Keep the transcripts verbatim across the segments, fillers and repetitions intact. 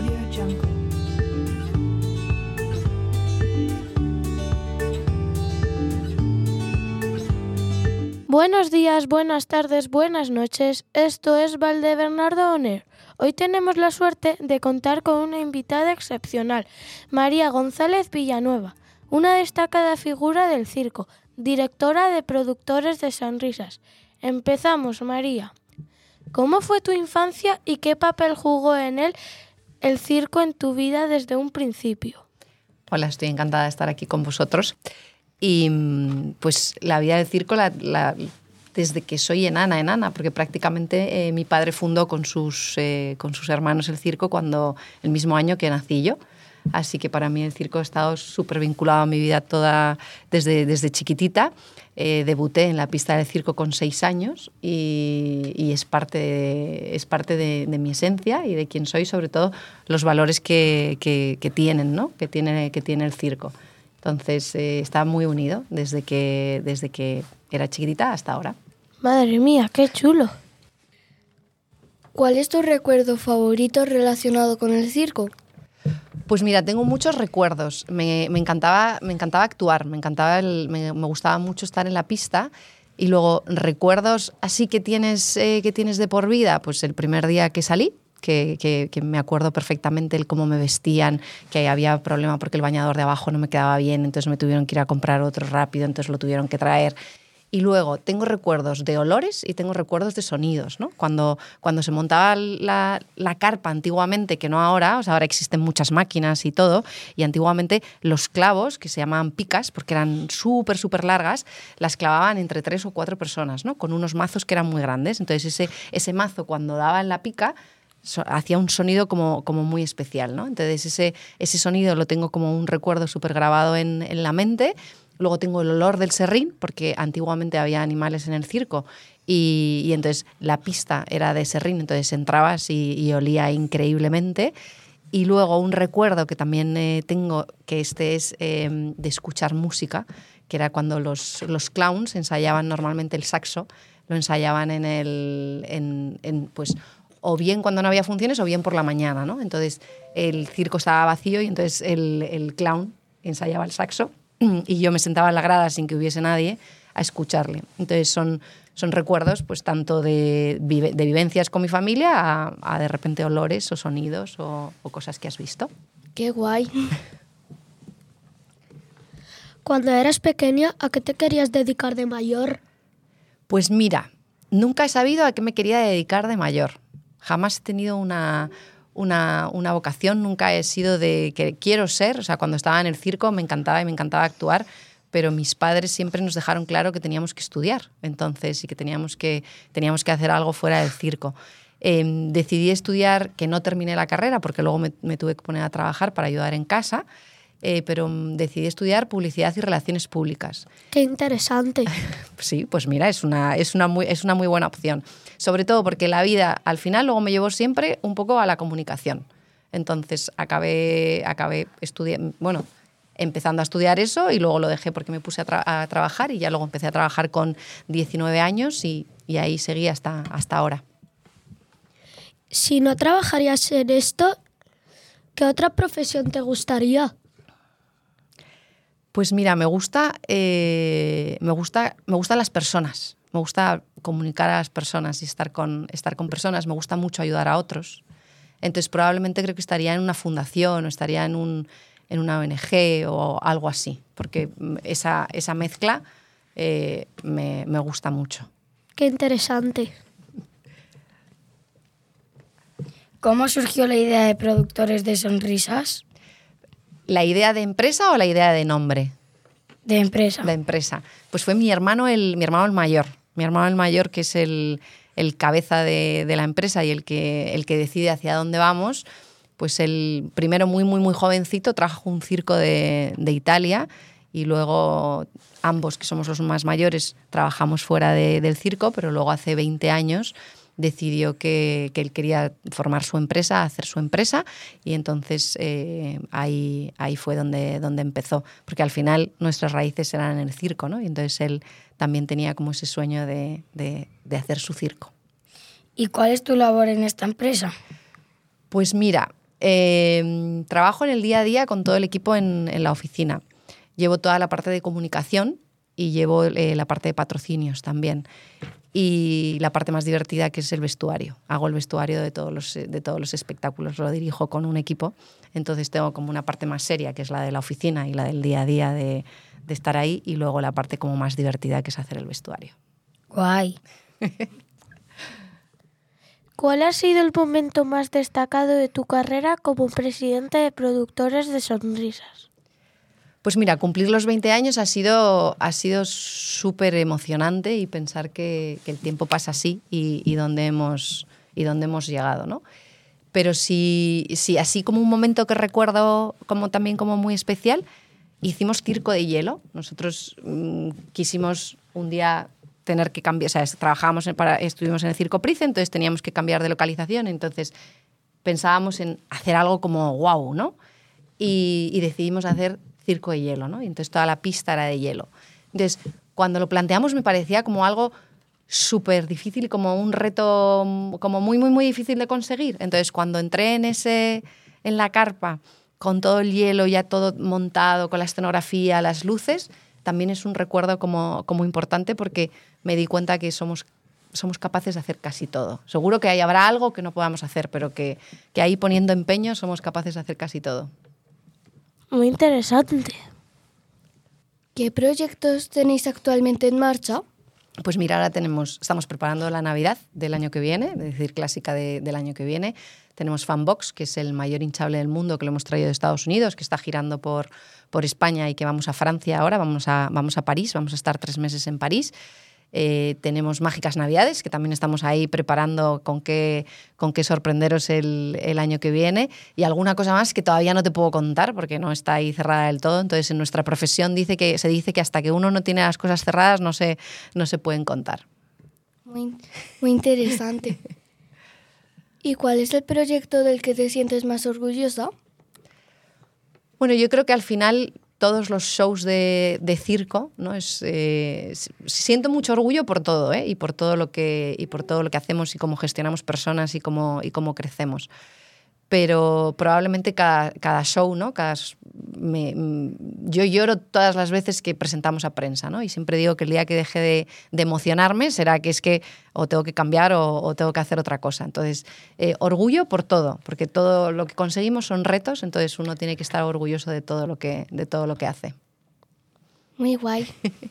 AudioJungle. Buenos días, buenas tardes, buenas noches. Esto es Valdebernardo On Air. Hoy tenemos la suerte de contar con una invitada excepcional, María González Villanueva, una destacada figura del circo, directora de Productores de Sonrisas. Empezamos, María. ¿Cómo fue tu infancia y qué papel jugó en él el circo en tu vida desde un principio? Hola, estoy encantada de estar aquí con vosotros. Y pues la vida del circo la, la, desde que soy enana, enana, porque prácticamente eh, mi padre fundó con sus, eh, con sus hermanos el circo cuando el mismo año que nací yo. Así que para mí el circo ha estado súper vinculado a mi vida toda desde, desde chiquitita. Eh, debuté en la pista del circo con seis años y, y es parte, de, es parte de, de mi esencia y de quién soy, sobre todo los valores que, que, que, tienen, ¿no? que, tiene, que tiene el circo. Entonces eh, está muy unido desde que, desde que era chiquitita hasta ahora. Madre mía, qué chulo. ¿Cuál es tu recuerdo favorito relacionado con el circo? Pues mira, tengo muchos recuerdos. Me, me, encantaba, me encantaba actuar, me, encantaba el, me, me gustaba mucho estar en la pista. Y luego, recuerdos así que tienes, eh, que tienes de por vida, pues el primer día que salí, Que, que, que me acuerdo perfectamente el cómo me vestían, que había problema porque el bañador de abajo no me quedaba bien, entonces me tuvieron que ir a comprar otro rápido, entonces lo tuvieron que traer. Y luego tengo recuerdos de olores y tengo recuerdos de sonidos, ¿no? Cuando, cuando se montaba la, la carpa antiguamente, que no ahora, o sea, ahora existen muchas máquinas y todo, y antiguamente los clavos, que se llamaban picas, porque eran súper, súper largas, las clavaban entre tres o cuatro personas, ¿no? Con unos mazos que eran muy grandes. Entonces ese, ese mazo, cuando daba en la pica, So, hacía un sonido como, como muy especial, ¿no? Entonces ese, ese sonido lo tengo como un recuerdo súper grabado en, en la mente. Luego tengo el olor del serrín, porque antiguamente había animales en el circo y, y entonces la pista era de serrín, entonces entrabas y, y olía increíblemente. Y luego un recuerdo que también eh, tengo, que este es eh, de escuchar música, que era cuando los, los clowns ensayaban normalmente el saxo, lo ensayaban en el... En, en, pues, o bien cuando no había funciones o bien por la mañana, ¿no? Entonces el circo estaba vacío y entonces el, el clown ensayaba el saxo y yo me sentaba en la grada sin que hubiese nadie a escucharle. Entonces son, son recuerdos pues tanto de, vive, de vivencias con mi familia a, a de repente olores o sonidos o, o cosas que has visto. ¡Qué guay! Cuando eras pequeña, ¿a qué te querías dedicar de mayor? Pues mira, nunca he sabido a qué me quería dedicar de mayor. Jamás he tenido una, una, una vocación, nunca he sido de que quiero ser. O sea, cuando estaba en el circo me encantaba y me encantaba actuar, pero mis padres siempre nos dejaron claro que teníamos que estudiar, entonces, y que teníamos que, teníamos que hacer algo fuera del circo. Eh, decidí estudiar, que no terminé la carrera, porque luego me, me tuve que poner a trabajar para ayudar en casa, eh, pero decidí estudiar Publicidad y Relaciones Públicas. ¡Qué interesante! Sí, pues mira, es una, es una, muy, es una muy buena opción. Sobre todo porque la vida, al final, luego me llevó siempre un poco a la comunicación. Entonces, acabé, acabé estudiando, bueno, empezando a estudiar eso y luego lo dejé porque me puse a, tra- a trabajar y ya luego empecé a trabajar con diecinueve años y, y ahí seguí hasta, hasta ahora. Si no trabajarías en esto, ¿qué otra profesión te gustaría? Pues mira, me gusta, eh, me gusta, me gustan las personas. Me gusta comunicar a las personas y estar con, estar con personas. Me gusta mucho ayudar a otros. Entonces probablemente creo que estaría en una fundación o estaría en, un, en una O N Ge o algo así, porque esa, esa mezcla eh, me, me gusta mucho. ¡Qué interesante! ¿Cómo surgió la idea de Productores de Sonrisas? ¿La idea de empresa o la idea de nombre? De empresa. De empresa. Pues fue mi hermano el, mi hermano el mayor. Mi hermano el mayor, que es el, el cabeza de, de la empresa y el que, el que decide hacia dónde vamos, pues el primero muy, muy, muy jovencito trajo un circo de, de Italia y luego ambos, que somos los más mayores, trabajamos fuera de, del circo, pero luego hace veinte años decidió que, que él quería formar su empresa, hacer su empresa y entonces eh, ahí, ahí fue donde, donde empezó, porque al final nuestras raíces eran en el circo, ¿no? Y entonces él también tenía como ese sueño de, de, de hacer su circo. ¿Y cuál es tu labor en esta empresa? Pues mira, Eh, trabajo en el día a día con todo el equipo en, en la oficina. Llevo toda la parte de comunicación y llevo eh, la parte de patrocinios también. Y la parte más divertida, que es el vestuario. Hago el vestuario de todos los, de todos los espectáculos, lo dirijo con un equipo. Entonces tengo como una parte más seria, que es la de la oficina y la del día a día de, de estar ahí, y luego la parte como más divertida, que es hacer el vestuario. Guay. ¿Cuál ha sido el momento más destacado de tu carrera como presidente de productores de sonrisas? Pues mira, cumplir los veinte años ha sido ha sido súper emocionante, y pensar que, que el tiempo pasa así y, y, dónde hemos, y dónde hemos llegado, ¿no? Pero sí, sí, así como un momento que recuerdo como también como muy especial, hicimos Circo de Hielo. Nosotros mmm, quisimos un día tener que cambiar, o sea, trabajábamos en, para, estuvimos en el Circo Price, entonces teníamos que cambiar de localización, entonces pensábamos en hacer algo como guau, ¿no? Y, y decidimos hacer Circo de Hielo, ¿no? Y entonces toda la pista era de hielo. Entonces, cuando lo planteamos me parecía como algo súper difícil, como un reto como muy, muy, muy difícil de conseguir. Entonces, cuando entré en, ese, en la carpa, con todo el hielo ya todo montado, con la escenografía, las luces, también es un recuerdo como, como importante, porque me di cuenta que somos, somos capaces de hacer casi todo. Seguro que ahí habrá algo que no podamos hacer, pero que, que ahí, poniendo empeño, somos capaces de hacer casi todo. Muy interesante. ¿Qué proyectos tenéis actualmente en marcha? Pues mira, ahora tenemos, estamos preparando la Navidad del año que viene, es decir, clásica de, del año que viene. Tenemos Fanbox, que es el mayor hinchable del mundo, que lo hemos traído de Estados Unidos, que está girando por, por España, y que vamos a Francia ahora, vamos a, vamos a París, vamos a estar tres meses en París. Eh, tenemos Mágicas Navidades, que también estamos ahí preparando con qué, con qué sorprenderos el, el año que viene, y alguna cosa más que todavía no te puedo contar porque no está ahí cerrada del todo. Entonces, en nuestra profesión dice que, se dice que hasta que uno no tiene las cosas cerradas no se, no se pueden contar. Muy, muy interesante. ¿Y cuál es el proyecto del que te sientes más orgullosa? Bueno, yo creo que al final todos los shows de, de circo, ¿no? Es, eh, siento mucho orgullo por todo, ¿eh? y por todo lo que y por todo lo que hacemos, y cómo gestionamos personas, y cómo, y cómo crecemos. Pero probablemente cada, cada show, ¿no? Cada, me, yo lloro todas las veces que presentamos a prensa, ¿no? Y siempre digo que el día que deje de, de emocionarme será que es que o tengo que cambiar o, o tengo que hacer otra cosa. Entonces, eh, orgullo por todo, porque todo lo que conseguimos son retos, entonces uno tiene que estar orgulloso de todo lo que, de todo lo que hace. Muy guay.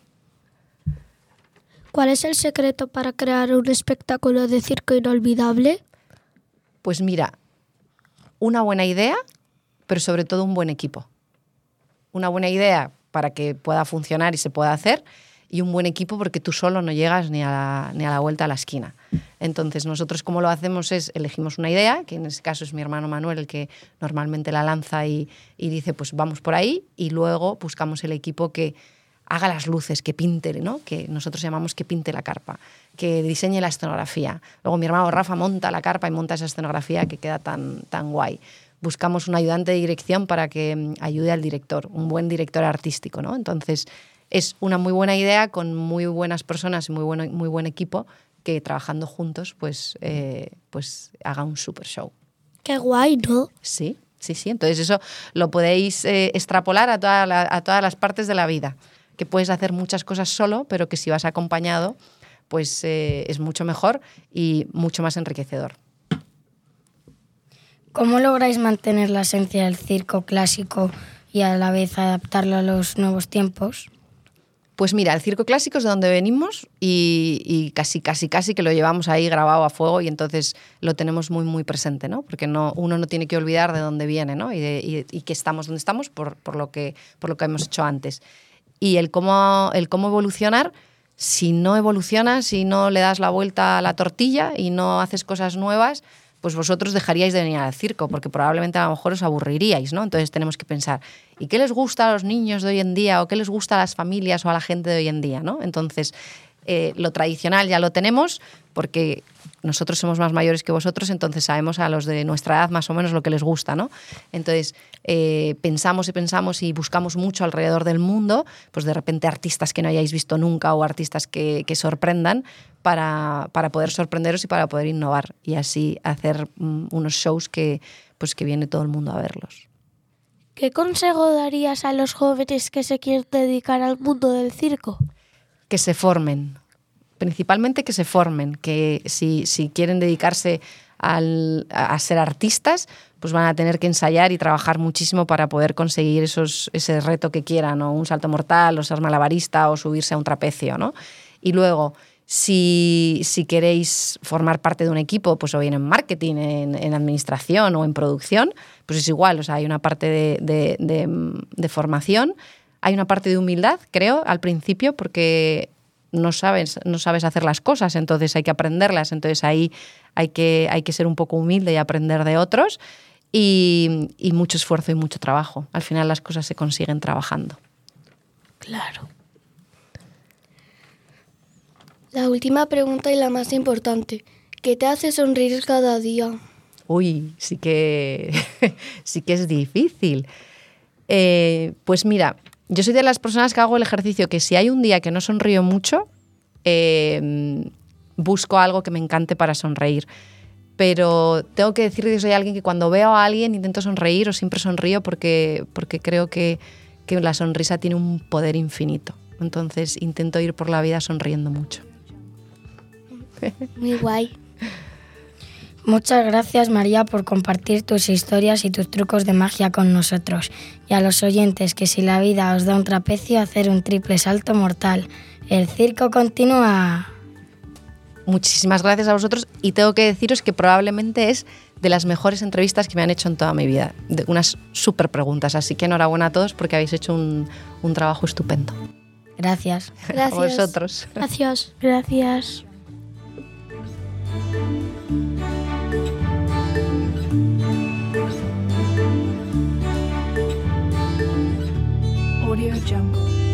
¿Cuál es el secreto para crear un espectáculo de circo inolvidable? Pues mira, una buena idea, pero sobre todo un buen equipo. Una buena idea para que pueda funcionar y se pueda hacer, y un buen equipo porque tú solo no llegas ni a la, ni a la vuelta a la esquina. Entonces, nosotros como lo hacemos es, elegimos una idea, que en este caso es mi hermano Manuel el que normalmente la lanza y, y dice, pues vamos por ahí, y luego buscamos el equipo que haga las luces, que pinte, ¿no? Que nosotros llamamos que pinte la carpa, que diseñe la escenografía. Luego mi hermano Rafa monta la carpa y monta esa escenografía que queda tan, tan guay. Buscamos un ayudante de dirección para que ayude al director, un buen director artístico, ¿no? Entonces, es una muy buena idea con muy buenas personas y muy, bueno, muy buen equipo que, trabajando juntos, pues, eh, pues haga un super show. ¡Qué guay!, ¿no? Sí, sí, sí. Entonces eso lo podéis eh, extrapolar a, toda la, a todas las partes de la vida, que puedes hacer muchas cosas solo, pero que si vas acompañado, pues eh, es mucho mejor y mucho más enriquecedor. ¿Cómo lográis mantener la esencia del circo clásico y a la vez adaptarlo a los nuevos tiempos? Pues mira, el circo clásico es de donde venimos y, y casi, casi, casi que lo llevamos ahí grabado a fuego, y entonces lo tenemos muy, muy presente, ¿no? Porque no, uno no tiene que olvidar de dónde viene, ¿no? Y, de, y, y que estamos donde estamos por, por, lo que, por lo que hemos hecho antes. Y el cómo, el cómo evolucionar, si no evolucionas, si no le das la vuelta a la tortilla y no haces cosas nuevas, pues vosotros dejaríais de venir al circo, porque probablemente a lo mejor os aburriríais, ¿no? Entonces tenemos que pensar, ¿y qué les gusta a los niños de hoy en día, o qué les gusta a las familias o a la gente de hoy en día, ¿no? Entonces, Eh, lo tradicional ya lo tenemos porque nosotros somos más mayores que vosotros, entonces sabemos a los de nuestra edad más o menos lo que les gusta, ¿no? Entonces eh, pensamos y pensamos y buscamos mucho alrededor del mundo, pues de repente artistas que no hayáis visto nunca o artistas que, que sorprendan para, para poder sorprenderos y para poder innovar y así hacer um, unos shows que, pues, que viene todo el mundo a verlos. ¿Qué consejo darías a los jóvenes que se quieren dedicar al mundo del circo? Que se formen, principalmente que se formen, que si, si quieren dedicarse al, a ser artistas, pues van a tener que ensayar y trabajar muchísimo para poder conseguir esos, ese reto que quieran, o un salto mortal, o ser malabarista, o subirse a un trapecio, ¿no? Y luego, si, si queréis formar parte de un equipo, pues o bien en marketing, en, en administración o en producción, pues es igual, o sea, hay una parte de, de, de, de formación. Hay una parte de humildad, creo, al principio, porque no sabes, no sabes hacer las cosas, entonces hay que aprenderlas, entonces ahí hay que, hay que ser un poco humilde y aprender de otros y, y mucho esfuerzo y mucho trabajo. Al final las cosas se consiguen trabajando. Claro. La última pregunta y la más importante. ¿Qué te hace sonreír cada día? Uy, sí que, sí que es difícil. Eh, pues mira, yo soy de las personas que hago el ejercicio que si hay un día que no sonrío mucho, eh, busco algo que me encante para sonreír. Pero tengo que decir que soy alguien que cuando veo a alguien intento sonreír o siempre sonrío porque, porque creo que, que la sonrisa tiene un poder infinito. Entonces intento ir por la vida sonriendo mucho. Muy guay. Muchas gracias, María, por compartir tus historias y tus trucos de magia con nosotros. Y a los oyentes, que si la vida os da un trapecio, hacer un triple salto mortal. El circo continúa. Muchísimas gracias a vosotros y tengo que deciros que probablemente es de las mejores entrevistas que me han hecho en toda mi vida. De unas súper preguntas, así que enhorabuena a todos porque habéis hecho un, un trabajo estupendo. Gracias. Gracias. A vosotros. Gracias. Gracias. Audio Jungle.